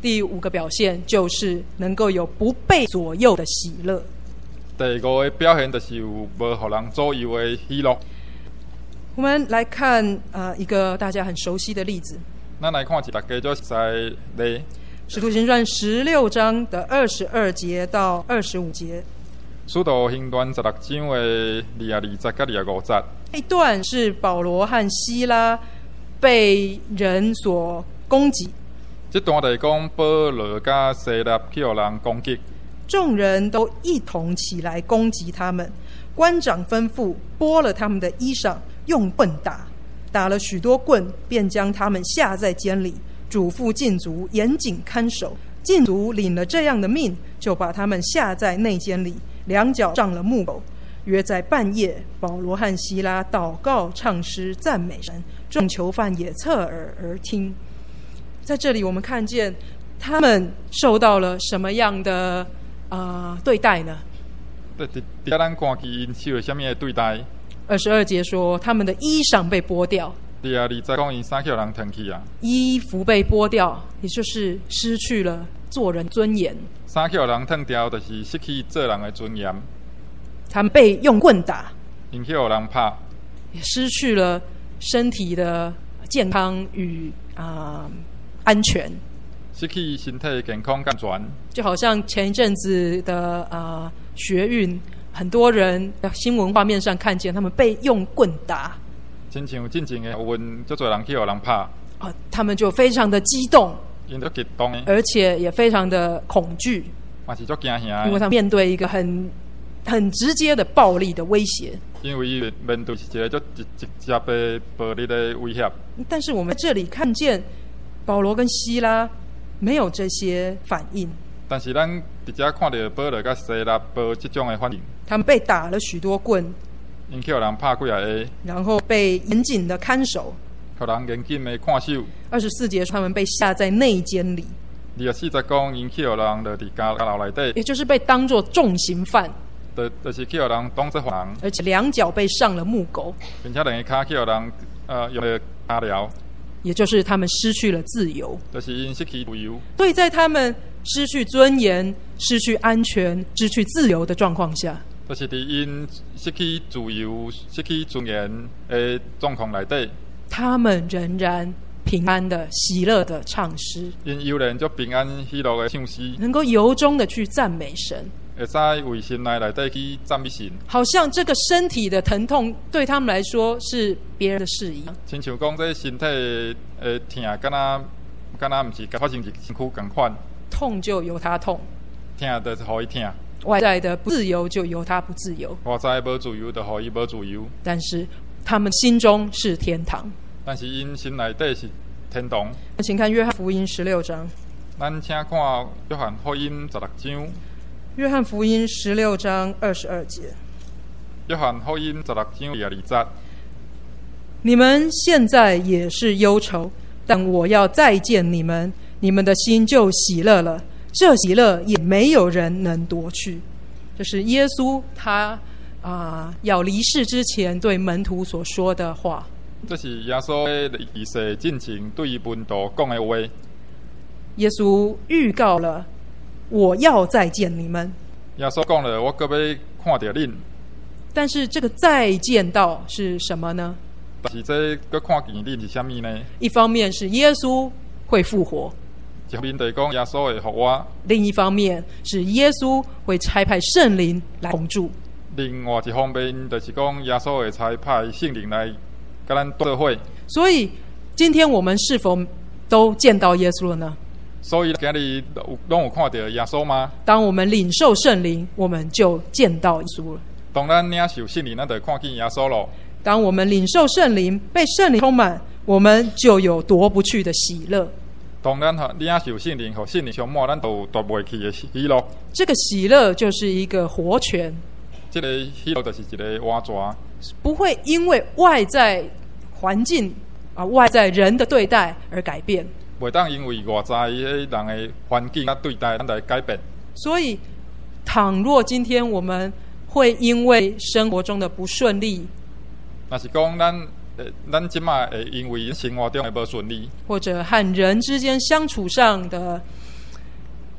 第五个表现就是能够有不被左右的喜乐。 第五个表现就是有无互人左右的喜乐。 我们来看呃一个大家很熟悉的例子， 咱来看一大家就熟悉的例。 使徒行传十六章的二十二节到二十五节。 使徒行传十六章的二十二节到二十五节。 一段是保罗和希拉被人所攻击， 这段就是讲保罗甲希拉去互人攻击， 众人都一同起来攻击他们。官长吩咐剥了他们的衣裳，用棍打，打了许多棍，便将他们下在监里，嘱咐禁足严谨看守。禁足领了这样的命，就把他们下在内监里，两脚上了木狗。约在半夜，保罗和希拉祷告唱诗赞美神，众囚犯也侧耳而听。在这里我们看见他们受到了什么样的、呃、对待呢？ 在在咱看见因受了什么的对待？ 二十二节说他们的衣裳被剥掉。 第二节讲因衫去互人脱去啊， 衣服被剥掉，也就是失去了做人尊严。 衫去互人脱掉，就是失去做人的尊严。 他们被用棍打， 因去互人拍， 也失去了身体的健康与、呃、安全， 失去身体的健康安全。就好像前一阵子的、呃、学运，很多人在新闻画面上看见他们被用棍打， 亲像进前的运，足多人去互人拍、 呃，他们就非常的激动， 因足激动的， 而且也非常的恐惧， 嘛是足惊吓， 因为他们面对一个很很直接的暴力的威胁， 因为面对是一个足直直接的暴力的威胁。 但是我们这里看见保罗跟希拉没有这些反应， 但是咱直接看到保罗甲希拉无这种的反应。 他们被打了许多棍， 因去互人拍几下下， 然后被严谨的看守， 互人严谨的看守。 二十四节说他们被下在内监里， 二十四节讲因去互人落伫监牢内底， 也就是被当作重刑犯。 就就是去互人当作犯人， 而且两脚被上了木狗， 并且两个脚去互人呃用了打了， 也就是他们失去了自由， 就是因失去自由。 所以在他们失去尊严、失去安全、失去自由的状况下， 就是伫因失去自由、失去尊严的状况内底， 他们仍然平安的、喜乐的唱诗， 因悠然足平安喜乐的唱诗， 能够由衷的去赞美神。 会使为心内内底去赞美神， 好像这个身体的疼痛对他们来说是别人的事一样。 亲像讲这身体的痛，敢若敢若毋是发生伫身躯共款， 痛就由他痛， 痛就是互伊痛， 外在的不自由就由他不自由， 外在无自由就互伊无自由。 但是他们心中是天堂， 但是因心内底是天堂。 请看约翰福音十六章。 咱请看约翰福音十六章。 约翰福音十六章二十二节。 约翰福音十六章二十二节。 你们现在也是忧愁，但我要再见你们，你们的心就喜乐了。这喜乐也没有人能夺去。这是耶稣他啊、呃、要离世之前对门徒所说的话。 这是耶稣的离世进前对门徒讲的话。 耶稣预告了我要再见你们。 耶稣讲了，我阁要看到恁。 但是这个再见到是什么呢？ 但是这阁看见恁是什么呢？ 一方面是耶稣会复活， 一方面就是讲耶稣会复活； 另一方面是耶稣会差派圣灵来同住。 另外一方面就是讲耶稣会差派圣灵来跟咱做伙。 所以今天我们是否都见到耶稣了呢？ 所以今日拢有看到耶稣吗？ 当我们领受圣灵，我们就见到耶稣了。 当咱领受圣灵，咱就看见耶稣了。 当我们领受圣灵，被圣灵充满，我们就有夺不去的喜乐。 当咱领受圣灵，和圣灵充满，咱就有夺不去的喜乐。 这个喜乐就是一个活泉， 这个喜乐就是一个活泉， 不会因为外在环境啊、外在人的对待而改变。 袂当因为外在迄人的环境啊对待咱来改变。 所以，倘若今天我们会因为生活中的不顺利， 若是讲咱咱即马会因为生活中的无顺利， 或者和人之间相处上的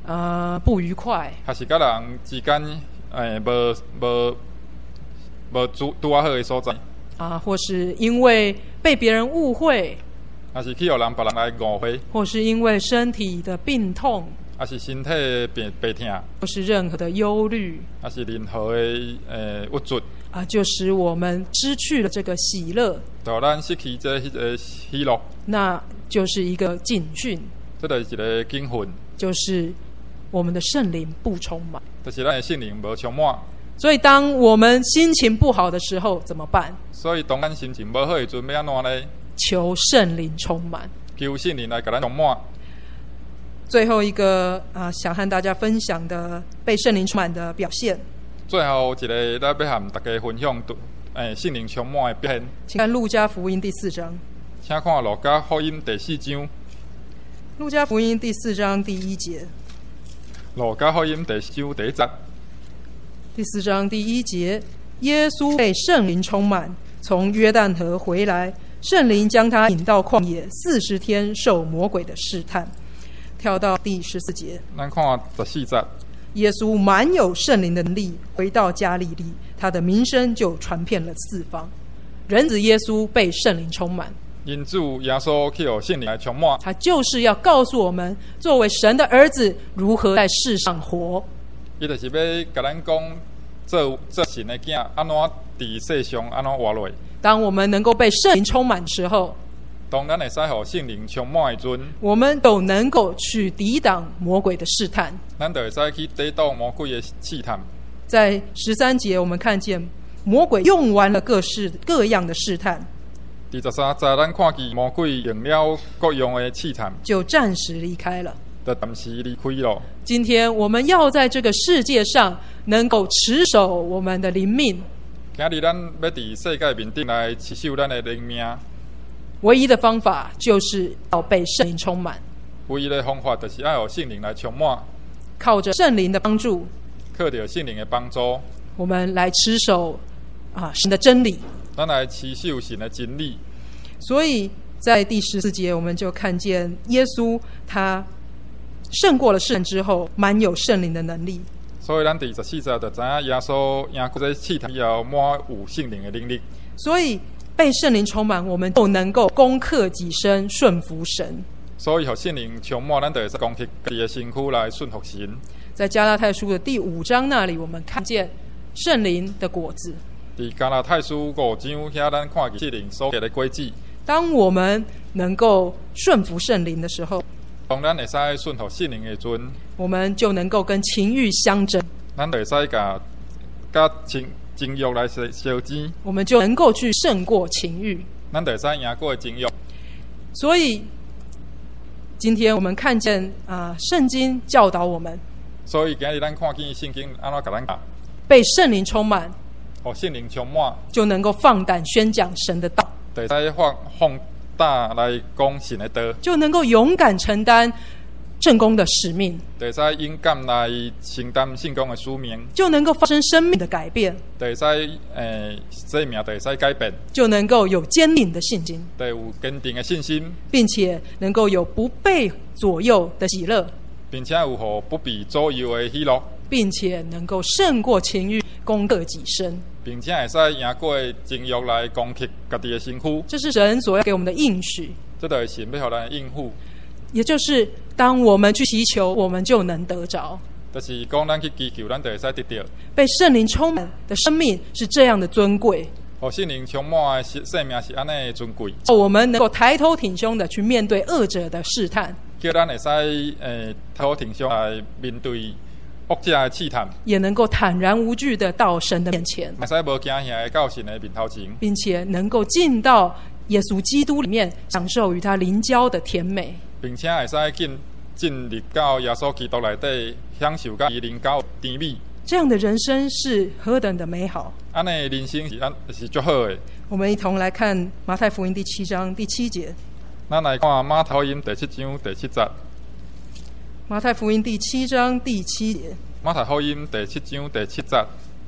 呃不愉快， 还是甲人之间诶无无无拄拄啊好的所在， 啊，或是因为被别人误会， 还是去互人别人来误会， 或是因为身体的病痛， 还是身体病病痛， 或是任何的忧虑， 还是任何的诶郁卒， 啊，就使我们失去了这个喜乐， 就咱失去这迄个喜乐， 那就是一个警讯， 这就是一个警讯， 就是我们的圣灵不充满。 就是咱的圣灵无充满。 所以当我们心情不好的时候怎么办？ 所以当咱心情无好的时阵，要安怎呢？ 求圣灵充满， 求圣灵来给咱充满。 最后一个啊，想和大家分享的被圣灵充满的表现。 最后一个，咱要和大家分享诶圣灵充满的表现。 请看路加福音第四章。 请看路加福音第四章。 路加福音第四章第一节。 路加福音第四章第一节。 第四章第一节，耶稣被圣灵充满，从约旦河回来，圣灵将他引到旷野，四十天受魔鬼的试探。跳到第十四节， 咱看十四节， 耶稣满有圣灵的能力，回到加利利，他的名声就传遍了四方。人子耶稣被圣灵充满， 因主耶稣去互圣灵来充满， 他就是要告诉我们，作为神的儿子如何在世上活。 伊就是要甲咱讲，做做神的囝，安怎伫世上安怎活落。 当我们能够被圣灵充满的时候， 当咱会使互圣灵充满的时阵， 我们都能够去抵挡魔鬼的试探。 咱就会使去抵挡魔鬼的试探。 在十三节，我们看见魔鬼用完了各式各样的试探。 第十三节，咱看见魔鬼用了各样的试探， 就暂时离开了。 就暂时离开了。 今天我们要在这个世界上能够持守我们的灵命。 今日咱要伫世界面顶来持守咱的灵命， 唯一的方法就是要被圣灵充满。 唯一的方法就是要有圣灵来充满， 靠着圣灵的帮助， 靠着圣灵的帮助， 我们来持守啊神的真理。 咱来持守神的真理。 所以在第十四节，我们就看见耶稣他胜过了试探之后，满有圣灵的能力。 所以咱第十四节就知影耶稣赢过这试探以后，满有圣灵的能力。 所以被圣灵充满，我们就能够攻克己身，顺服神。 所以，互圣灵充满，咱就会使攻克自己的身躯来顺服神。 在加拉太书的第五章那里，我们看见圣灵的果子。 伫加拉太书五章遐，咱看见圣灵所结的果子。 当我们能够顺服圣灵的时候， 当咱会使顺服圣灵的时阵， 我们就能够跟情欲相争， 咱就会使甲甲情情欲来相争， 我们就能够去胜过情欲， 咱就会使赢过情欲。 所以，今天我们看见啊，圣经教导我们， 所以今日咱看见圣经安怎甲咱教， 被圣灵充满， 互圣灵充满， 就能够放胆宣讲神的道， 就会使放放胆来讲神的道， 就能够勇敢承担正宫的使命， 就会使勇敢来承担圣公的使命， 就能够发生生命的改变， 就会使诶生命就会使改变， 就能够有坚定的信心， 就有坚定的信心， 并且能够有不被左右的喜乐， 并且有互不被左右的喜乐， 并且能够胜过情欲，攻克己身， 并且会使赢过情欲来攻克家己的身躯。 这是神所要给我们的应许。 这就是神要互咱应付， 也就是当我们去祈求，我们就能得着。 就是讲咱去祈求，咱就会使得到。 被圣灵充满的生命是这样的尊贵， 互圣灵充满的生命是安尼的尊贵。 我们能够抬头挺胸的去面对恶者的试探， 叫咱会使诶抬头挺胸来面对恶者的试探， 也能够坦然无惧的到神的面前， 会使无惊吓的到神的面头前， 并且能够进到耶稣基督里面，享受与他灵交的甜美， 并且会使进进入到耶稣基督内底，享受到伊灵交甜美。 这样的人生是何等的美好！ 安尼人生是安是足好的。 我们一同来看马太福音第七章第七节。 咱来看马太福音第七章第七节。 马太福音第七章第七节。 马太福音第七章第七节。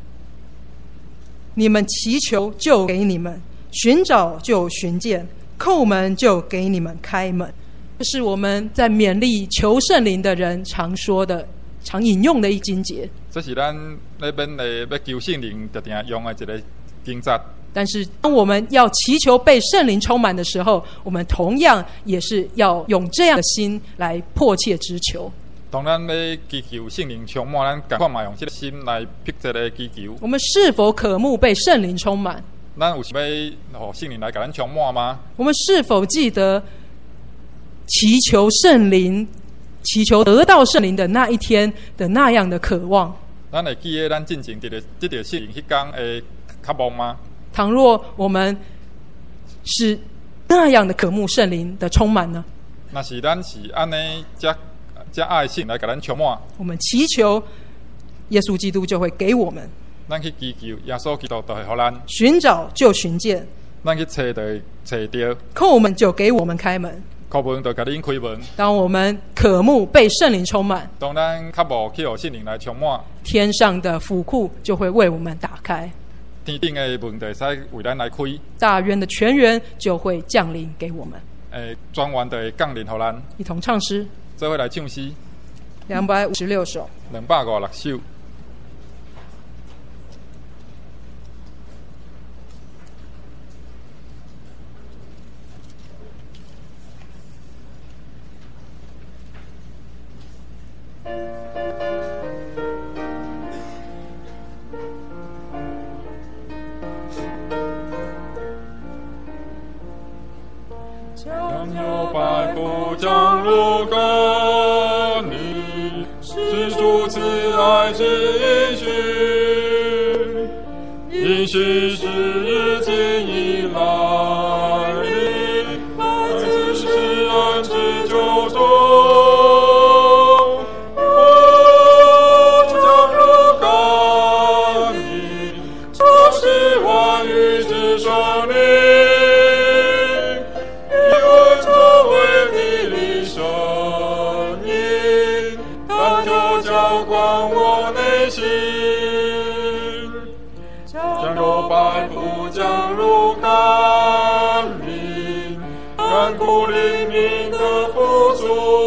你们祈求就给你们，寻找就寻见，叩门就给你们开门。 这是我们在勉励求圣灵的人常说的、常引用的一经节。 这是咱那边的要求圣灵特定用的一个经节。 但是当我们要祈求被圣灵充满的时候，我们同样也是要用这样的心来迫切之求。 当咱要祈求圣灵充满，咱赶快嘛用这个心来迫切的祈求。 我们是否渴慕被圣灵充满？ 咱有想要让圣灵来给咱充满吗？ 我们是否记得祈求圣灵、祈求得到圣灵的那一天的那样的渴望？ 咱会记得咱进前得到得到圣灵迄天的渴望吗？ 倘若我们是那样的渴慕圣灵的充满呢？ 那是咱是安尼，才才爱圣来给咱充满。 我们祈求耶稣基督就会给我们， 咱去祈求耶稣基督就会给咱， 寻找就寻见， 咱去找就会找到， 叩门就给我们开门。 叩门就给恁开门。 当我们渴慕被圣灵充满， 当咱渴慕去让圣灵来充满， 天上的府库就会为我们打开， 天顶的门就会使为咱来开， 大渊的泉源就会降临给我们。 诶，专员就会降临给咱。 一同唱诗， 做伙来唱诗， 两百五十六首。 两百五十六首。 将牛百步将路赶你，是主慈爱之应许，应许是日今已来临，来自世人之救主。我将路赶你，就是万语之生灵。将有百步将路赶临，甘苦黎明的付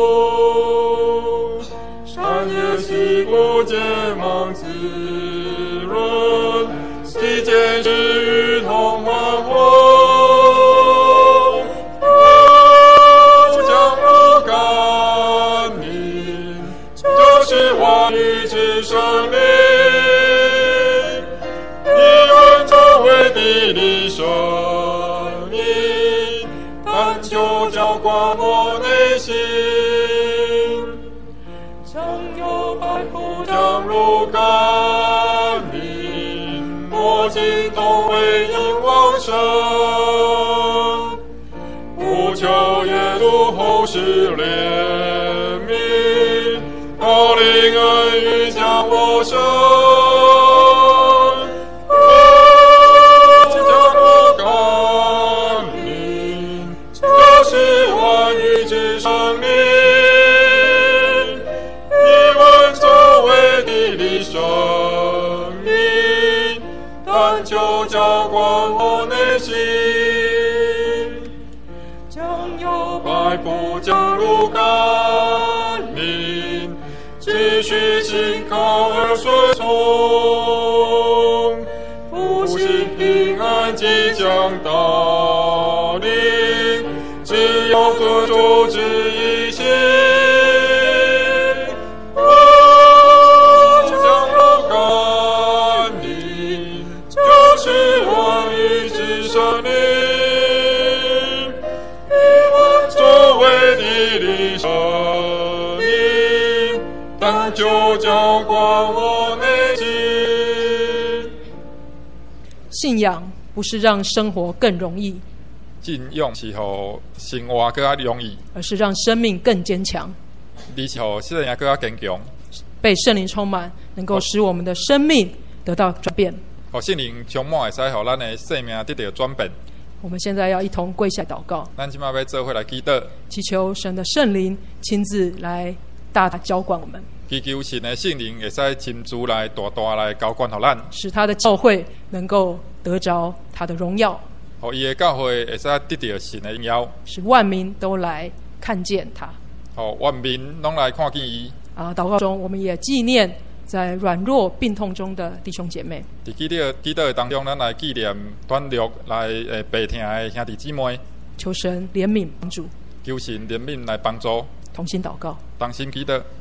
出，山野溪谷结芒滋润，其间是与同欢活。我将路赶临，就是万语之生灵。地理声音，但求浇灌我内心。将有百步将路赶临，莫惊动为因往生。不求耶稣后世怜悯，高灵恩雨将我生。就浇灌我内心，将有百步将路赶临，只需紧靠而顺从，复兴平安即将到临，只要遵主旨一行。就浇灌我内心。 信仰不是让生活更容易， 信仰是让生活更加容易， 而是让生命更坚强。 你是让生命更加坚强。 被圣灵充满，能够使我们的生命得到转变。 让圣灵充满，会使让咱的生命得到转变。 我们现在要一同跪下祷告， 咱今麦要做伙来祈祷， 祈求神的圣灵亲自来大大浇灌我们。 祈求神的圣灵会使亲自来大大来浇灌给咱， 使他的教会能够得着他的荣耀， 让伊的教会会使得到神的荣耀， 使万民都来看见他。 哦，万民拢来看见伊。 啊，祷告中我们也纪念在软弱病痛中的弟兄姐妹。 伫基督基督的当中，咱来纪念短路来诶病痛的兄弟姊妹。 求神怜悯帮助， 求神怜悯来帮助。 同心祷告， 同心祈祷。